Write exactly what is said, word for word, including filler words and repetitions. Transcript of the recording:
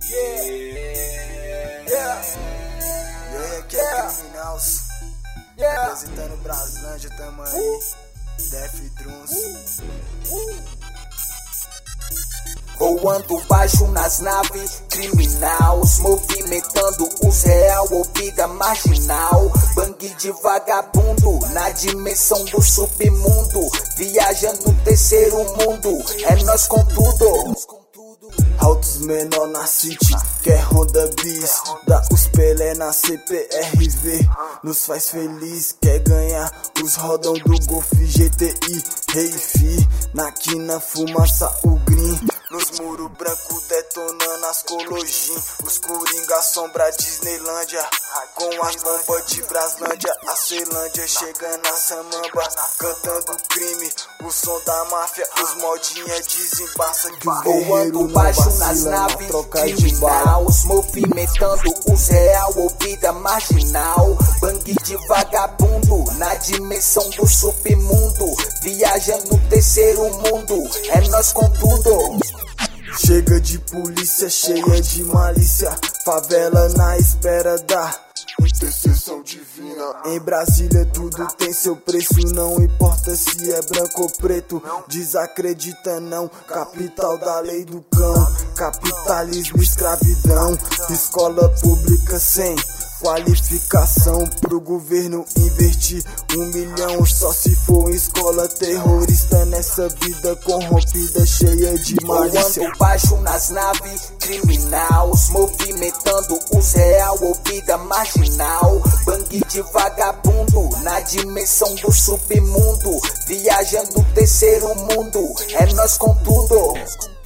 Yeah, yeah, yeah, que é Criminals, yeah, representando Braslândia, tamo aí, Def Drums. Voando baixo nas naves, criminals, movimentando os real ou vida marginal. Bang de vagabundo, na dimensão do submundo, viajando no terceiro mundo, é nós com tudo. Altos menor na city, quer Honda Bis, dá os Pelé na C P R V, nos faz feliz, quer ganhar os rodão do Golf G T I, Rei Fi, na quina fumaça o green, nos muro branco detonando as cologim, os coringa sombra Disneylândia, com as bombas de Braslândia, a Ceilândia chegando na Samamba, cantando crime, o som da máfia, os modinha desembaça que o voando baixo nas naves, criminals, movimentando os real ou vida marginal. Bang de vagabundo, na dimensão do submundo, viajando no terceiro mundo, é nós com tudo. Chega de polícia cheia de malícia, favela na espera da intercessão divina. Em Brasília tudo tem seu preço, não importa se é branco ou preto, desacredita não, capital da lei do cão, capitalismo, escravidão, escola pública sem qualificação pro governo investir um milhão só se for escola terrorista nessa vida corrompida cheia de malícia. Voando baixo nas naves, criminals, movimentando os real ou vida marginal. Bang de vagabundo, na dimensão do submundo, viajando no terceiro mundo, é nós com tudo.